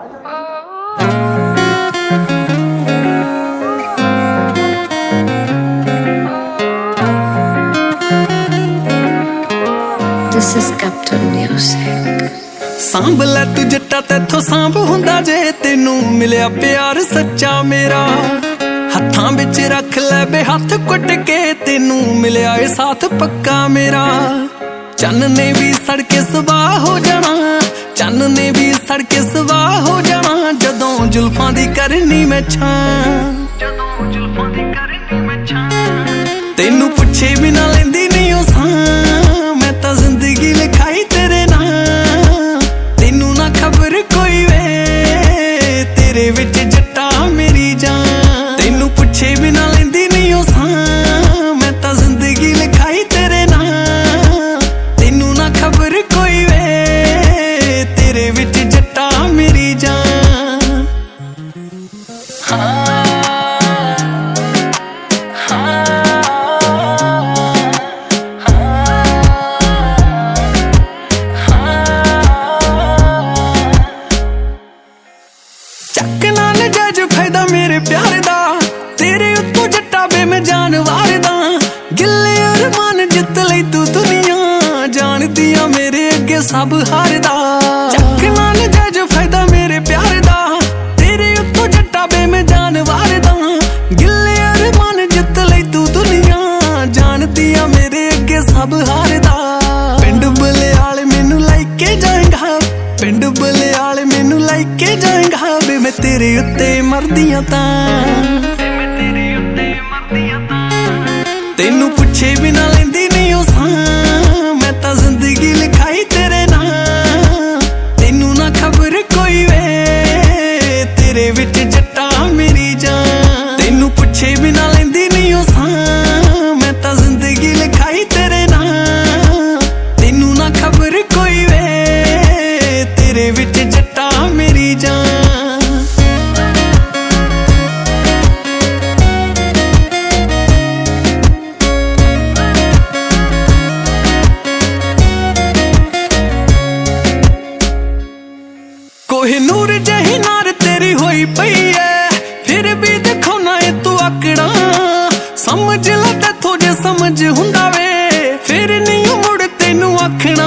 This is Captain Music. Samb लै तू जट्टा तैथों सांभ हुंदा जे तेनू मिलिया प्यार सच्चा मेरा हत्थां विच रख लै बे हत्थ कुट के तेनू मिलिया ए साथ पक्का मेरा चन्न ने भी सड़के सवाह हो जाना चन्न ने भी सड़के सवाह हो जाना जदों जुल्फां दी करनी मैं छां तेनू पुछे बिना लैंदी नहीं ओ सां मैं तां जिंदगी लिखाई तेरे नां तेनू ना खबर कोई वे तेरे विच जट्टा मेरी जान तेनू पुछे बिना लैंदी नहीं ओ सां मैं तां जिंदगी लिखाई तेरे नां तेनू ना खबर कोई वे तेरे विच जट्टा मेरी जान हाँ फायदा मेरे प्यार दा तेरे उत्तों जट्टा बे मैं जान वारदा गिले अरमान जित लई तू दुनिया जानदियां मेरे अगे सब हारदा चक नाल जज फायदा मेरे प्यार दा तेरे उत्तों जट्टा बे मैं जान वारदा गिले अरमान जित लई तू दुनिया जानदियां मेरे अगे सब हारदा पिंड बलियाल मैनू लाइके जाएगा पिंड बलियाल मैनू लाइके जाएगा वे मैं तेरे उत्ते मरदियां तां तेनू पुछे बिना लैंदी नहीं ओ सां मैं तां जिंदगी लिखाई तेरे नां तेनू ना खबर कोई वे तेरे विच जट्टा मेरी जान तेनू पुछे बिना लैंदी नहीं ओ सां मैं तां जिंदगी लिखाई तेरे नां तेनू ना खबर कोई वे तेरे विच जट्टा मेरी जान कोहिनूर जही नार तेरी होई पई है फिर भी देखो ना ए तू आकड़ा समझ ला तैथों जे समझ हुंदा वे फिर नहीं मुड़ तेनू आखना